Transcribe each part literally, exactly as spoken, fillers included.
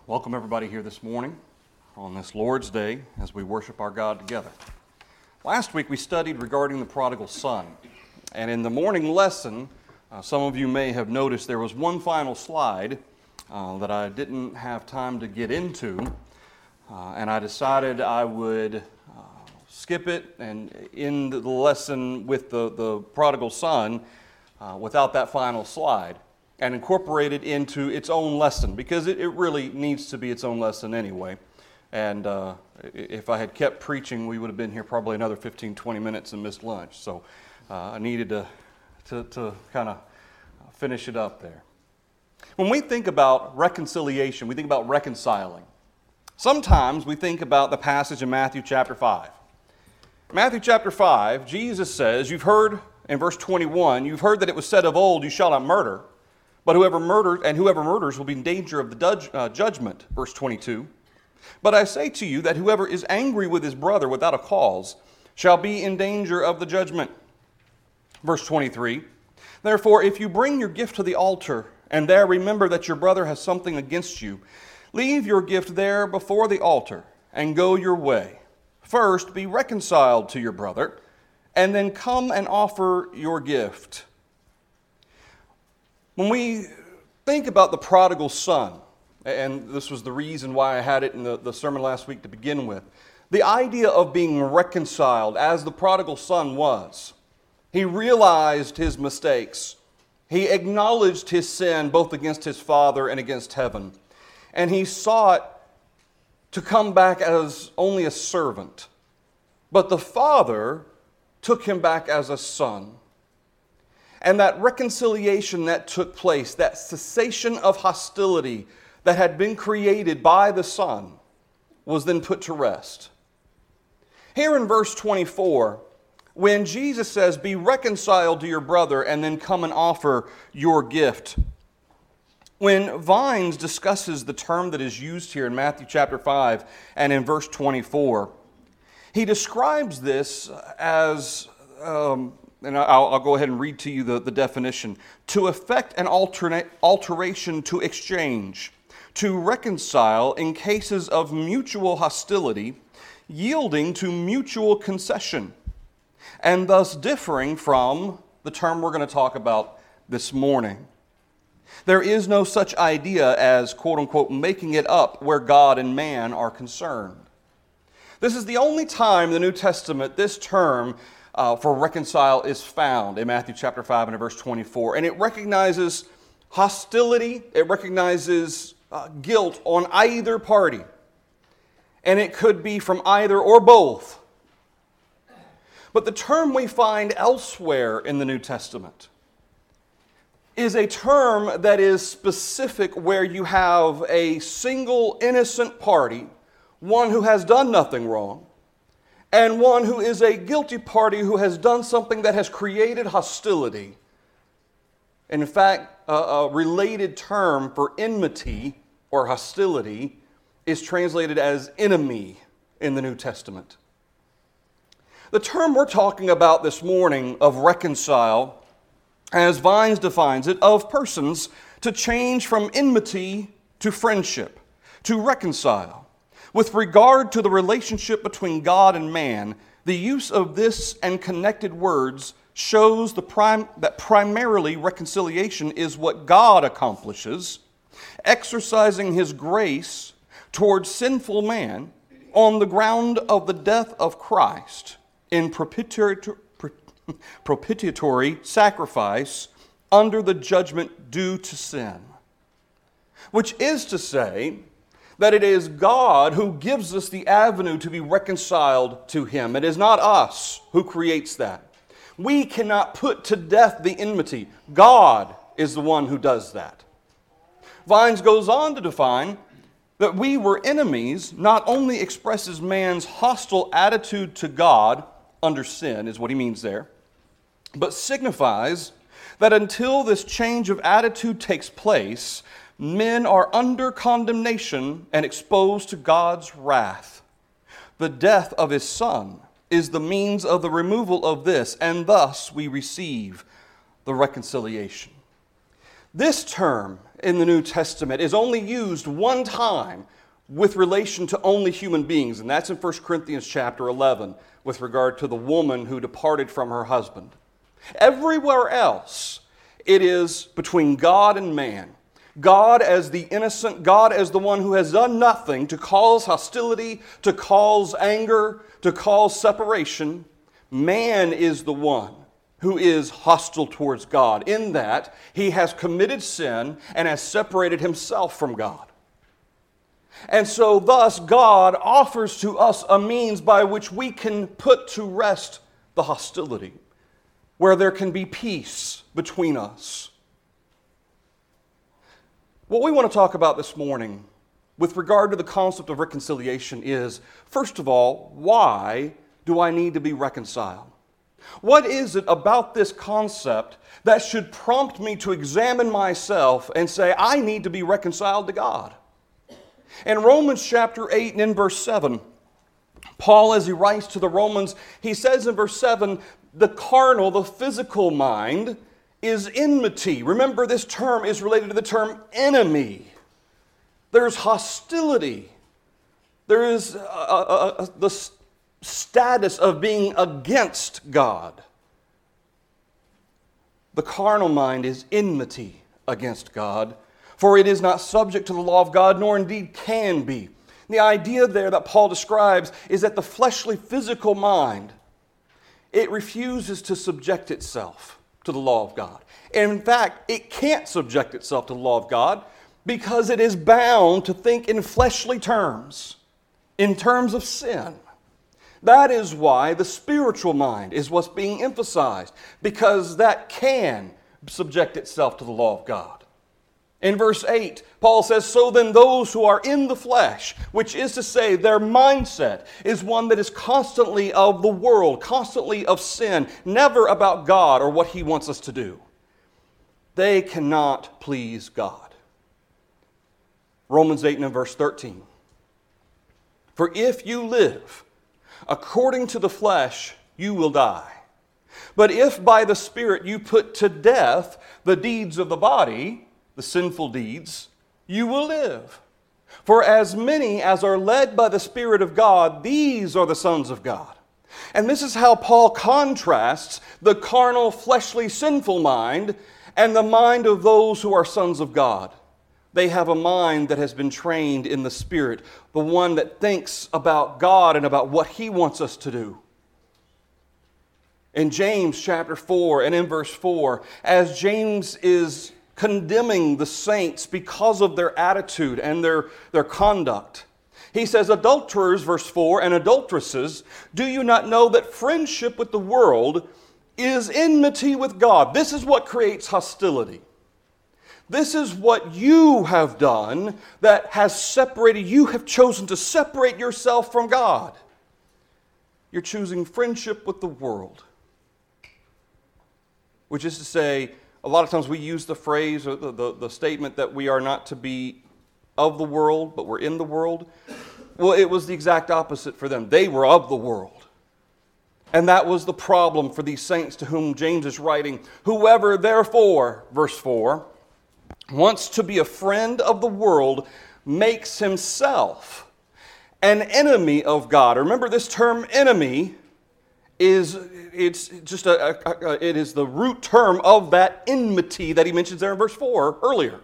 Welcome everybody here this morning on this Lord's Day as we worship our God together. Last week we studied regarding the prodigal son, and in the morning lesson, uh, some of you may have noticed there was one final slide uh, that I didn't have time to get into, uh, and I decided I would uh, skip it and end the lesson with the, the prodigal son uh, without that final slide, and incorporate it into its own lesson, because it, it really needs to be its own lesson anyway. And uh, if I had kept preaching, we would have been here probably another fifteen, twenty minutes and missed lunch. So uh, I needed to, to, to kind of finish it up there. When we think about reconciliation, we think about reconciling. Sometimes we think about the passage in Matthew chapter five. Matthew chapter five, Jesus says, you've heard, in verse twenty-one, you've heard that it was said of old, you shall not murder. But whoever murders, and whoever murders will be in danger of the judge, uh, judgment, verse twenty-two. But I say to you that whoever is angry with his brother without a cause shall be in danger of the judgment. Verse twenty-three. Therefore, if you bring your gift to the altar, and there remember that your brother has something against you, leave your gift there before the altar, and go your way. First, be reconciled to your brother, and then come and offer your gift. When we think about the prodigal son, and this was the reason why I had it in the, the sermon last week to begin with, the idea of being reconciled as the prodigal son was. He realized his mistakes. He acknowledged his sin both against his father and against heaven. And he sought to come back as only a servant. But the father took him back as a son. And that reconciliation that took place, that cessation of hostility that had been created by the Son, was then put to rest. Here in verse twenty-four, when Jesus says, be reconciled to your brother and then come and offer your gift. When Vines discusses the term that is used here in Matthew chapter five and in verse twenty-four, he describes this as... Um, And I'll, I'll go ahead and read to you the, the definition. To effect an alternate, alteration to exchange, to reconcile in cases of mutual hostility, yielding to mutual concession, and thus differing from the term we're going to talk about this morning. There is no such idea as, quote unquote, making it up where God and man are concerned. This is the only time in the New Testament this term Uh, for reconcile is found in Matthew chapter five and in verse twenty-four. And it recognizes hostility, it recognizes uh, guilt on either party. And it could be from either or both. But the term we find elsewhere in the New Testament is a term that is specific where you have a single innocent party, one who has done nothing wrong, and one who is a guilty party who has done something that has created hostility. In fact, a, a related term for enmity or hostility is translated as enemy in the New Testament. The term we're talking about this morning of reconcile, as Vines defines it, of persons to change from enmity to friendship, to reconcile. With regard to the relationship between God and man, the use of this and connected words shows the prim- that primarily reconciliation is what God accomplishes, exercising His grace towards sinful man on the ground of the death of Christ in propitiatory, propitiatory sacrifice under the judgment due to sin. Which is to say, that it is God who gives us the avenue to be reconciled to Him. It is not us who creates that. We cannot put to death the enmity. God is the one who does that. Vines goes on to define that we were enemies not only expresses man's hostile attitude to God under sin, is what he means there, but signifies that until this change of attitude takes place, men are under condemnation and exposed to God's wrath. The death of His Son is the means of the removal of this, and thus we receive the reconciliation. This term in the New Testament is only used one time with relation to only human beings, and that's in First Corinthians chapter eleven with regard to the woman who departed from her husband. Everywhere else, it is between God and man. God as the innocent, God as the one who has done nothing to cause hostility, to cause anger, to cause separation. Man is the one who is hostile towards God, in that he has committed sin and has separated himself from God. And so thus God offers to us a means by which we can put to rest the hostility, where there can be peace between us. What we want to talk about this morning with regard to the concept of reconciliation is, first of all, why do I need to be reconciled? What is it about this concept that should prompt me to examine myself and say, I need to be reconciled to God? In Romans chapter eight and in verse seven, Paul, as he writes to the Romans, he says in verse seven, the carnal, the physical mind is enmity. Remember, this term is related to the term enemy. There's hostility. There is a, a, a, the status of being against God. The carnal mind is enmity against God, for it is not subject to the law of God, nor indeed can be. The idea there that Paul describes is that the fleshly, physical mind, it refuses to subject itself to the law of God. And in fact, it can't subject itself to the law of God because it is bound to think in fleshly terms, in terms of sin. That is why the spiritual mind is what's being emphasized, because that can subject itself to the law of God. In verse eight, Paul says, so then those who are in the flesh, which is to say their mindset is one that is constantly of the world, constantly of sin, never about God or what He wants us to do. They cannot please God. Romans eight and verse thirteen. For if you live according to the flesh, you will die. But if by the Spirit you put to death the deeds of the body, the sinful deeds, you will live. For as many as are led by the Spirit of God, these are the sons of God. And this is how Paul contrasts the carnal, fleshly, sinful mind and the mind of those who are sons of God. They have a mind that has been trained in the Spirit, the one that thinks about God and about what He wants us to do. In James chapter four and in verse four, as James is condemning the saints because of their attitude and their, their conduct, he says, adulterers, verse four, and adulteresses, do you not know that friendship with the world is enmity with God? This is what creates hostility. This is what you have done that has separated, you have chosen to separate yourself from God. You're choosing friendship with the world. Which is to say, a lot of times we use the phrase or the, the, the statement that we are not to be of the world, but we're in the world. Well, it was the exact opposite for them. They were of the world. And that was the problem for these saints to whom James is writing. Whoever therefore, verse four, wants to be a friend of the world makes himself an enemy of God. Remember, this term enemy is it's just a, a, a it is the root term of that enmity that he mentions there in verse four earlier.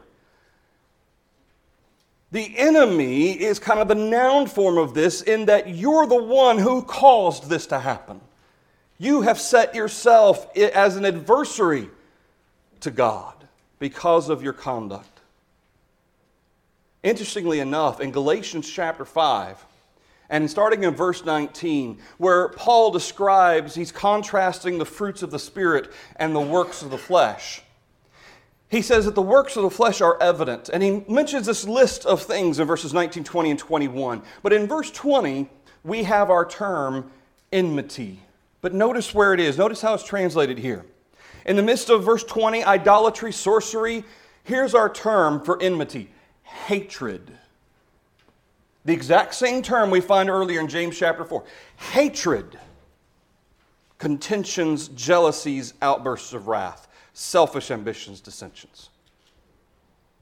The enemy is kind of the noun form of this, in that you're the one who caused this to happen. You have set yourself as an adversary to God because of your conduct. Interestingly enough, in Galatians chapter five, and starting in verse nineteen, where Paul describes, he's contrasting the fruits of the Spirit and the works of the flesh. He says that the works of the flesh are evident, and he mentions this list of things in verses nineteen, twenty, and twenty-one. But in verse twenty, we have our term enmity. But notice where it is. Notice how it's translated here. In the midst of verse twenty, idolatry, sorcery, here's our term for enmity: hatred. The exact same term we find earlier in James chapter four. Hatred, contentions, jealousies, outbursts of wrath, selfish ambitions, dissensions.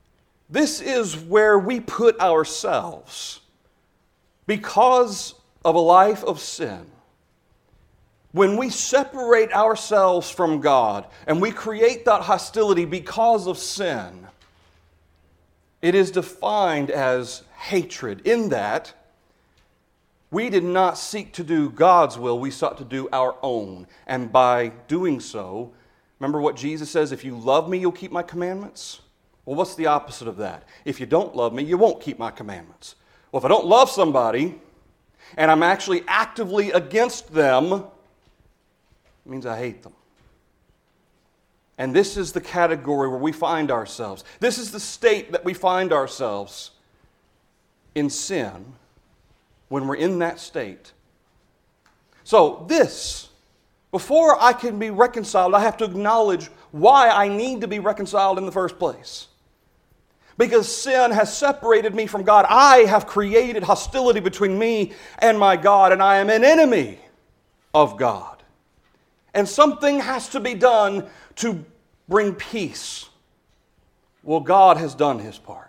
This is where we put ourselves because of a life of sin. When we separate ourselves from God and we create that hostility because of sin, it is defined as hatred. In that, we did not seek to do God's will, we sought to do our own. And by doing so, remember what Jesus says, if you love me, you'll keep my commandments? Well, what's the opposite of that? If you don't love me, you won't keep my commandments. Well, if I don't love somebody, and I'm actually actively against them, it means I hate them. And this is the category where we find ourselves. This is the state that we find ourselves in sin when we're in that state. So this, before I can be reconciled, I have to acknowledge why I need to be reconciled in the first place. Because sin has separated me from God. I have created hostility between me and my God, and I am an enemy of God. And something has to be done to bring peace. Well, God has done His part.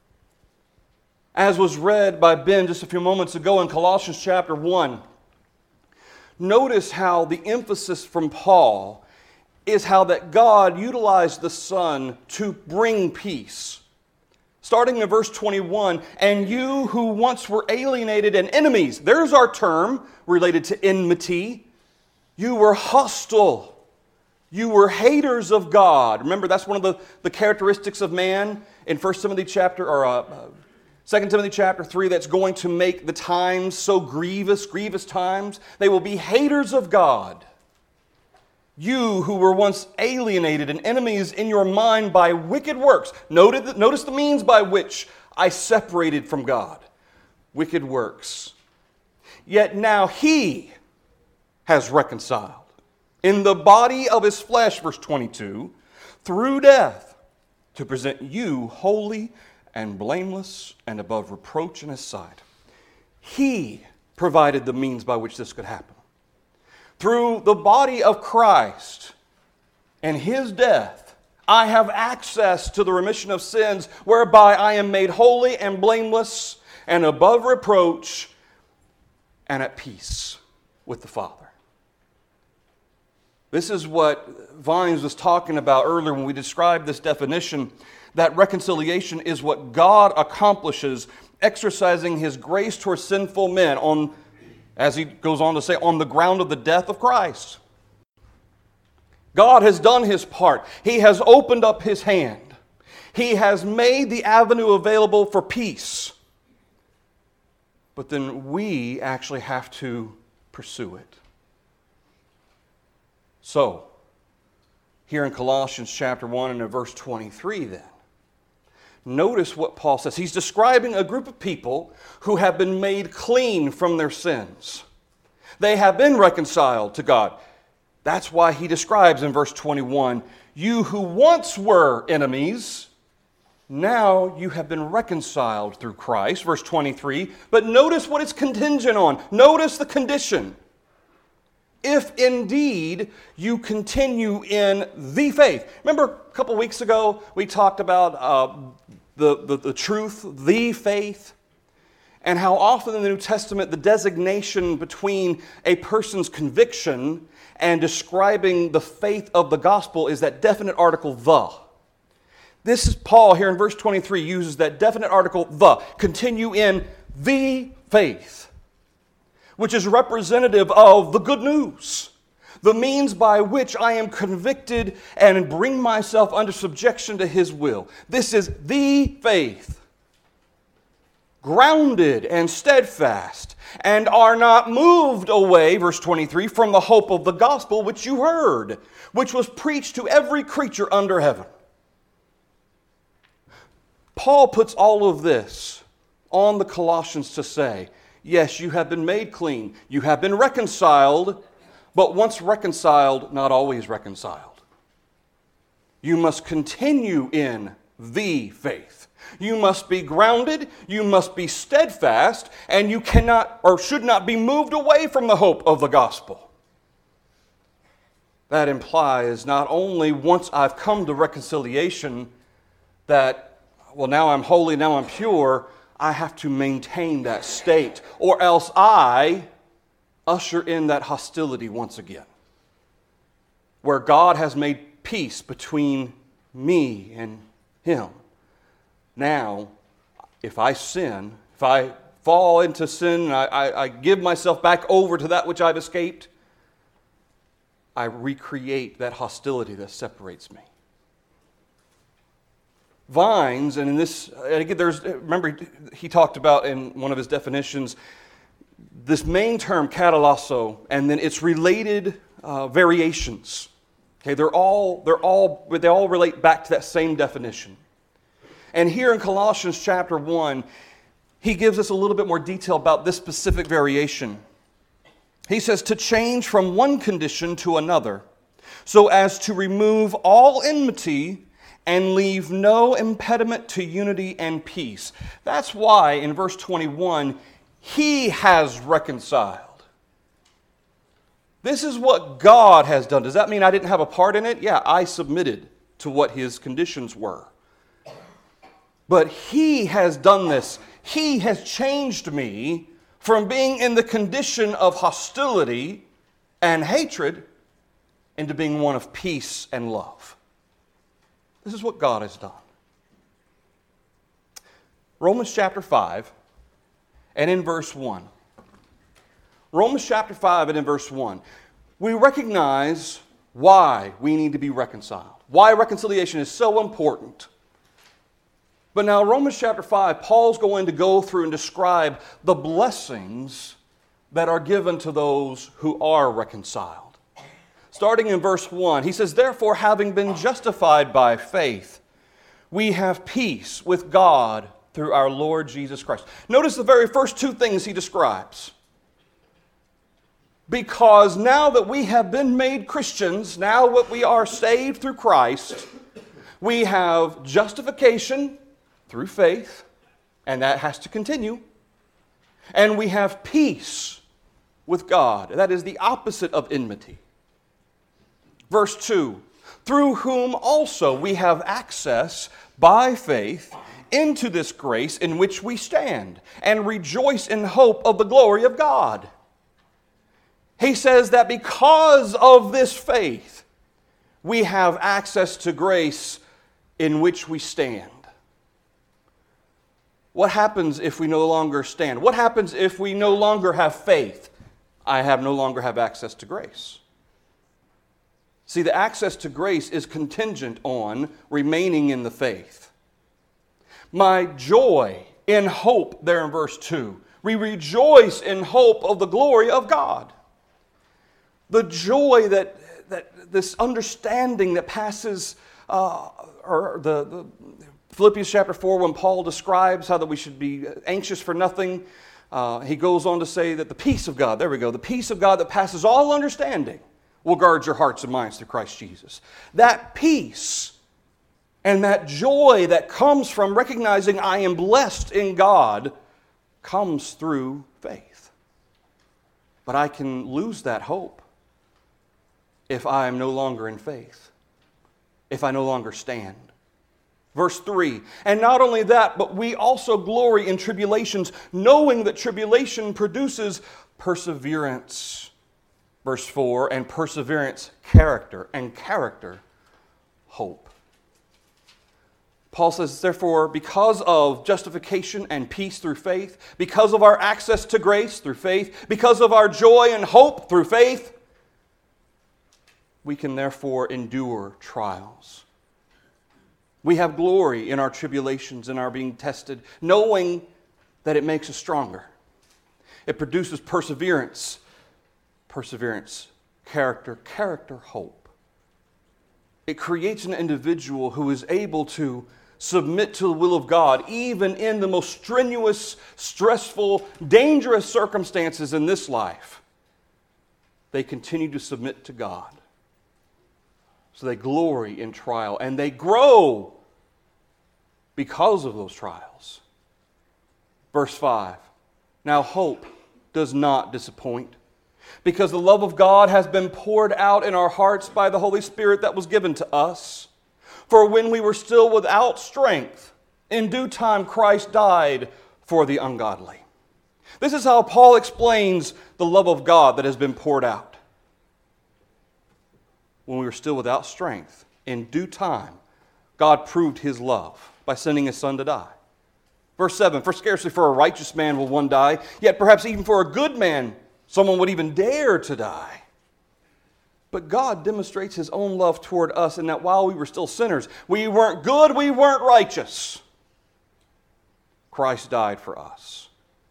As was read by Ben just a few moments ago in Colossians chapter one, notice how the emphasis from Paul is how that God utilized the Son to bring peace. Starting in verse twenty-one, and you who once were alienated and enemies, there's our term related to enmity. You were hostile. You were haters of God. Remember, that's one of the, the characteristics of man in First Timothy chapter, or uh, Second Timothy chapter three, that's going to make the times so grievous, grievous times. They will be haters of God. You who were once alienated and enemies in your mind by wicked works. Notice, notice the means by which I separated from God. Wicked works. Yet now He has reconciled in the body of His flesh, verse twenty-two, through death, to present you holy and blameless and above reproach in His sight. He provided the means by which this could happen. Through the body of Christ and His death, I have access to the remission of sins, whereby I am made holy and blameless and above reproach and at peace with the Father. This is what Vines was talking about earlier when we described this definition, that reconciliation is what God accomplishes, exercising His grace towards sinful men on, as he goes on to say, on the ground of the death of Christ. God has done His part. He has opened up His hand. He has made the avenue available for peace. But then we actually have to pursue it. So, here in Colossians chapter one and in verse twenty-three then, notice what Paul says. He's describing a group of people who have been made clean from their sins. They have been reconciled to God. That's why he describes in verse twenty-one, you who once were enemies, now you have been reconciled through Christ. Verse twenty-three, but notice what it's contingent on. Notice the condition. If indeed you continue in the faith. Remember a couple weeks ago we talked about uh, the, the, the truth, the faith, and how often in the New Testament the designation between a person's conviction and describing the faith of the gospel is that definite article, the. This is Paul here in verse twenty-three uses that definite article, the. Continue in the faith, which is representative of the good news, the means by which I am convicted and bring myself under subjection to His will. This is the faith, grounded and steadfast, and are not moved away, verse twenty-three, from the hope of the gospel which you heard, which was preached to every creature under heaven. Paul puts all of this on the Colossians to say, yes, you have been made clean. You have been reconciled, but once reconciled, not always reconciled. You must continue in the faith. You must be grounded, you must be steadfast, and you cannot or should not be moved away from the hope of the gospel. That implies not only once I've come to reconciliation that well, now I'm holy, now I'm pure, I have to maintain that state, or else I usher in that hostility once again, where God has made peace between me and Him. Now, if I sin, if I fall into sin, and I, I, I give myself back over to that which I've escaped, I recreate that hostility that separates me. Vines, and in this, and again, there's, remember, he talked about in one of his definitions, this main term, katalasso, and then its related uh, variations. Okay, they're all, they're all, they all relate back to that same definition. And here in Colossians chapter one, he gives us a little bit more detail about this specific variation. He says, to change from one condition to another, so as to remove all enmity and leave no impediment to unity and peace. That's why in verse twenty-one, He has reconciled. This is what God has done. Does that mean I didn't have a part in it? Yeah, I submitted to what His conditions were. But He has done this. He has changed me from being in the condition of hostility and hatred into being one of peace and love. This is what God has done. Romans chapter five and in verse one. Romans chapter five and in verse one. We recognize why we need to be reconciled. Why reconciliation is so important. But now Romans chapter five, Paul's going to go through and describe the blessings that are given to those who are reconciled. Starting in verse one, he says, therefore, having been justified by faith, we have peace with God through our Lord Jesus Christ. Notice the very first two things he describes. Because now that we have been made Christians, now that we are saved through Christ, we have justification through faith, and that has to continue. And we have peace with God. That is the opposite of enmity. Verse two, through whom also we have access by faith into this grace in which we stand and rejoice in hope of the glory of God. He says that because of this faith, we have access to grace in which we stand. What happens if we no longer stand? What happens if we no longer have faith? I have no longer have access to grace. See, the access to grace is contingent on remaining in the faith. My joy in hope, there in verse two. We rejoice in hope of the glory of God. The joy that, that this understanding that passes, uh, or the, the Philippians chapter four, when Paul describes how that we should be anxious for nothing, uh, he goes on to say that the peace of God, there we go, the peace of God that passes all understanding will guard your hearts and minds through Christ Jesus. That peace and that joy that comes from recognizing I am blessed in God comes through faith. But I can lose that hope if I am no longer in faith, if I no longer stand. Verse three, and not only that, but we also glory in tribulations, knowing that tribulation produces perseverance. Verse four, and perseverance, character, and character, hope. Paul says, therefore, because of justification and peace through faith, because of our access to grace through faith, because of our joy and hope through faith, we can therefore endure trials. We have glory in our tribulations and our being tested, knowing that it makes us stronger. It produces perseverance. Perseverance, character, character, hope. It creates an individual who is able to submit to the will of God, even in the most strenuous, stressful, dangerous circumstances in this life. They continue to submit to God. So they glory in trial, and they grow because of those trials. Verse five, now hope does not disappoint, because the love of God has been poured out in our hearts by the Holy Spirit that was given to us. For when we were still without strength, In due time, Christ died for the ungodly. This is how Paul explains the love of God that has been poured out. When we were still without strength, in due time, God proved His love by sending His Son to die. Verse seven, for scarcely for a righteous man will one die, yet perhaps even for a good man someone would even dare to die. But God demonstrates His own love toward us in that while we were still sinners, we weren't good, we weren't righteous, Christ died for us.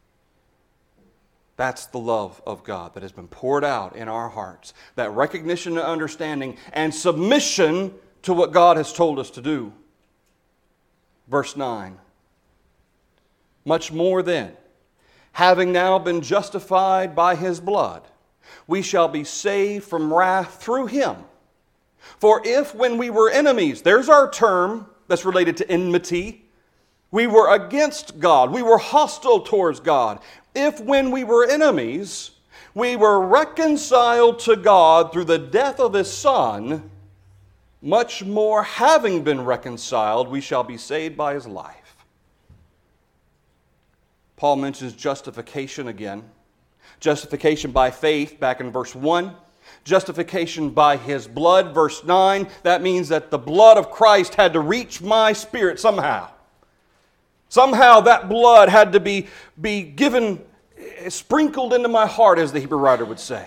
That's the love of God that has been poured out in our hearts. That recognition and understanding and submission to what God has told us to do. Verse nine. Much more then, having now been justified by His blood, we shall be saved from wrath through Him. For if when we were enemies, there's our term that's related to enmity, we were against God, we were hostile towards God. If when we were enemies, we were reconciled to God through the death of His Son, much more having been reconciled, we shall be saved by His life. Paul mentions justification again. Justification by faith, back in verse one. Justification by His blood, verse nine. That means that the blood of Christ had to reach my spirit somehow. Somehow that blood had to be, be given, sprinkled into my heart, as the Hebrew writer would say.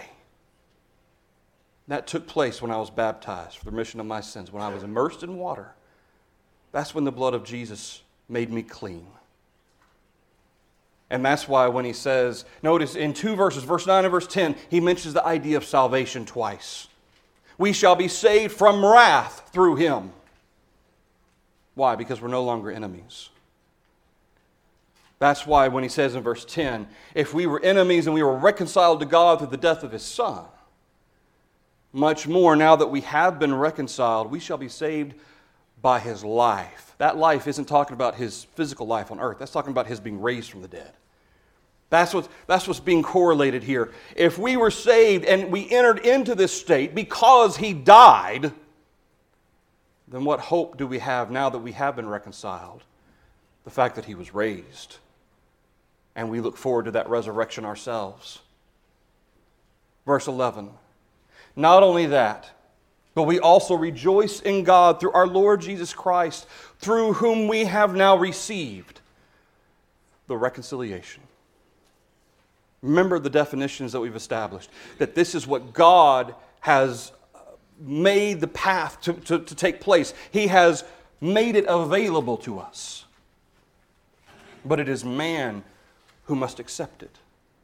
That took place when I was baptized for the remission of my sins, when I was immersed in water. That's when the blood of Jesus made me clean. And that's why when he says, notice in two verses, verse nine and verse ten, he mentions the idea of salvation twice. We shall be saved from wrath through Him. Why? Because we're no longer enemies. That's why when he says in verse ten, if we were enemies and we were reconciled to God through the death of His Son, much more now that we have been reconciled, we shall be saved by His life. That life isn't talking about His physical life on earth. That's talking about His being raised from the dead. That's what's, that's what's being correlated here. If we were saved and we entered into this state because He died, then what hope do we have now that we have been reconciled? The fact that He was raised. And we look forward to that resurrection ourselves. Verse eleven. Not only that, but we also rejoice in God through our Lord Jesus Christ, through whom we have now received the reconciliation. Remember the definitions that we've established, that this is what God has made the path to, to, to take place. He has made it available to us. But it is man who must accept it.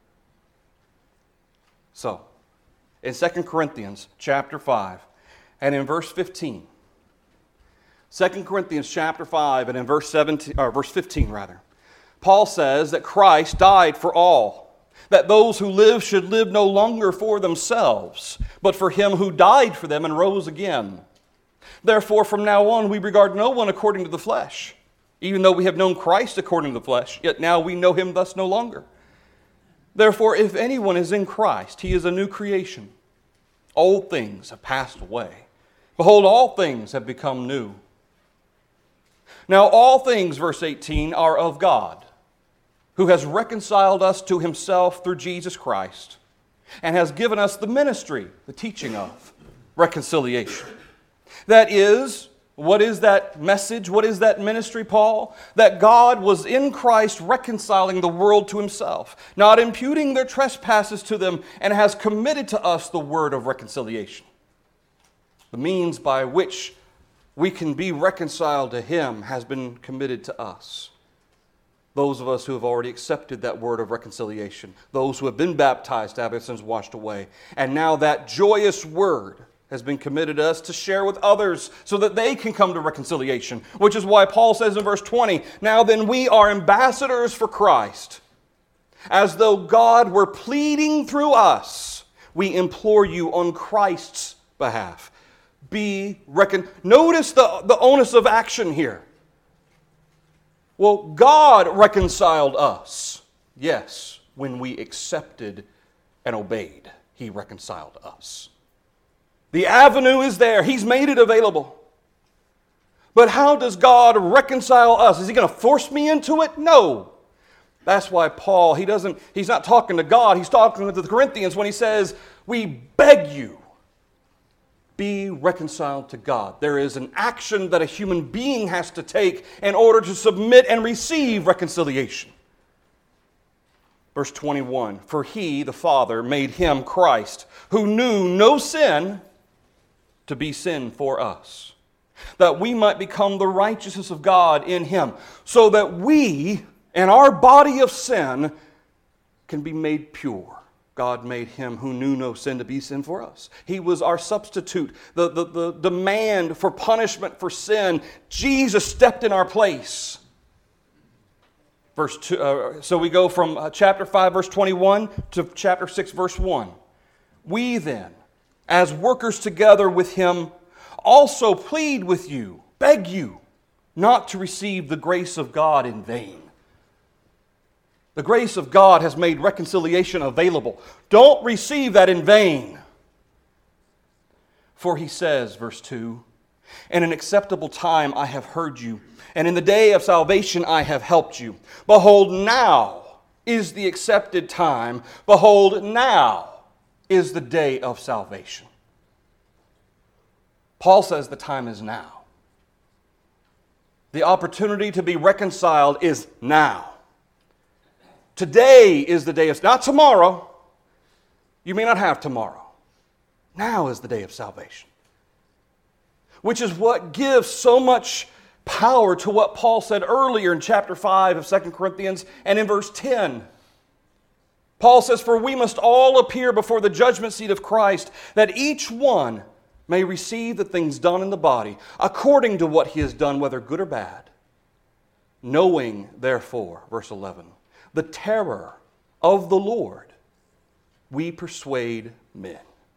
So, in Second Corinthians chapter five, and in verse fifteen, Second Corinthians chapter five, and in verse seventeen, or verse fifteen rather, Paul says that Christ died for all, that those who live should live no longer for themselves, but for Him who died for them and rose again. Therefore, from now on, we regard no one according to the flesh. Even though we have known Christ according to the flesh, yet now we know Him thus no longer. Therefore, if anyone is in Christ, he is a new creation. Old things have passed away. Behold, all things have become new. Now all things, verse eighteen, are of God, who has reconciled us to Himself through Jesus Christ, and has given us the ministry, the teaching of reconciliation. That is, what is that message? What is that ministry, Paul? That God was in Christ reconciling the world to Himself, not imputing their trespasses to them, and has committed to us the word of reconciliation. The means by which we can be reconciled to Him has been committed to us. Those of us who have already accepted that word of reconciliation, those who have been baptized to have their sins washed away, and now that joyous word has been committed to us to share with others so that they can come to reconciliation, which is why Paul says in verse twenty, now then we are ambassadors for Christ. As though God were pleading through us, we implore you on Christ's behalf. Be recon. Notice the, the onus of action here. Well, God reconciled us. Yes, when we accepted and obeyed, He reconciled us. The avenue is there. He's made it available. But how does God reconcile us? Is He going to force me into it? No. That's why Paul, he doesn't, he's not talking to God, he's talking to the Corinthians when he says, we beg you, be reconciled to God. There is an action that a human being has to take in order to submit and receive reconciliation. Verse twenty-one, for He, the Father, made Him, Christ, who knew no sin, to be sin for us, that we might become the righteousness of God in Him, so that we, in our body of sin, can be made pure. God made Him who knew no sin to be sin for us. He was our substitute. The, the, the demand for punishment for sin, Jesus stepped in our place. Verse two, uh, so we go from uh, chapter five, verse twenty-one to chapter six, verse one. We then, as workers together with Him, also plead with you, beg you, not to receive the grace of God in vain. The grace of God has made reconciliation available. Don't receive that in vain. For He says, verse two, in an acceptable time I have heard you, and in the day of salvation I have helped you. Behold, now is the accepted time. Behold, now is the day of salvation. Paul says the time is now. The opportunity to be reconciled is now. Today is the day of, not tomorrow. You may not have tomorrow. Now is the day of salvation. Which is what gives so much power to what Paul said earlier in chapter five of Second Corinthians and in verse ten. Paul says, for we must all appear before the judgment seat of Christ, that each one may receive the things done in the body, according to what he has done, whether good or bad. Knowing, therefore, verse eleven, the terror of the Lord, we persuade men.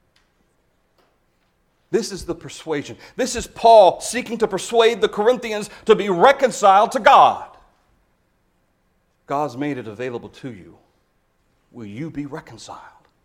This is the persuasion. This is Paul seeking to persuade the Corinthians to be reconciled to God. God's made it available to you. Will you be reconciled?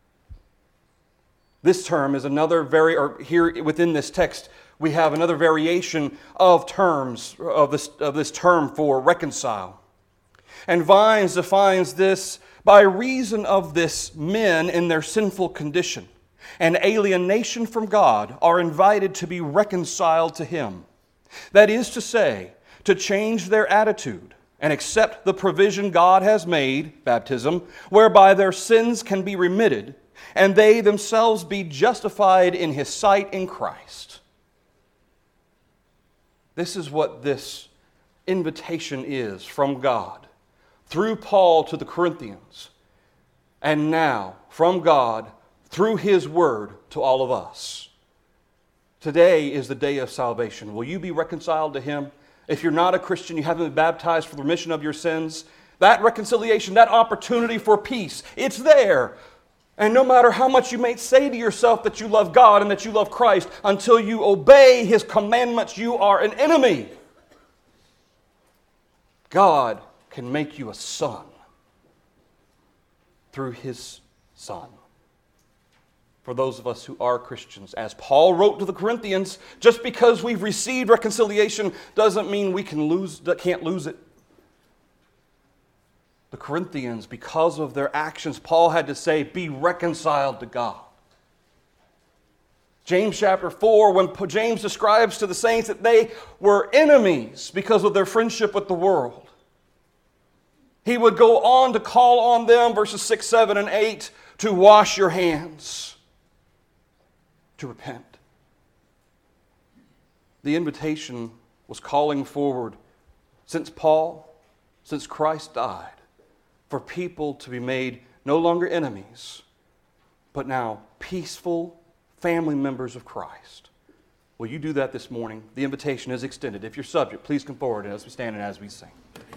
This term is another very, or here within this text, we have another variation of terms, of this, of this term for reconcile. And Vines defines this by reason of this, men in their sinful condition and alienation from God are invited to be reconciled to Him. That is to say, to change their attitude and accept the provision God has made, baptism, whereby their sins can be remitted and they themselves be justified in His sight in Christ. This is what this invitation is from God through Paul to the Corinthians, and now from God through His Word to all of us. Today is the day of salvation. Will you be reconciled to Him? If you're not a Christian, you haven't been baptized for the remission of your sins, that reconciliation, that opportunity for peace, it's there. And no matter how much you may say to yourself that you love God and that you love Christ, until you obey His commandments, you are an enemy. God can make you a son through His Son. For those of us who are Christians, as Paul wrote to the Corinthians, just because we've received reconciliation doesn't mean we can lose, can't lose it. The Corinthians, because of their actions, Paul had to say, be reconciled to God. James chapter four, when James describes to the saints that they were enemies because of their friendship with the world, he would go on to call on them, verses six, seven, and eight, to wash your hands, to repent. The invitation was calling forward, since Paul, since Christ died, for people to be made no longer enemies, but now peaceful family members of Christ. Will you do that this morning? The invitation is extended. If you're subject, please come forward as we stand and as we sing.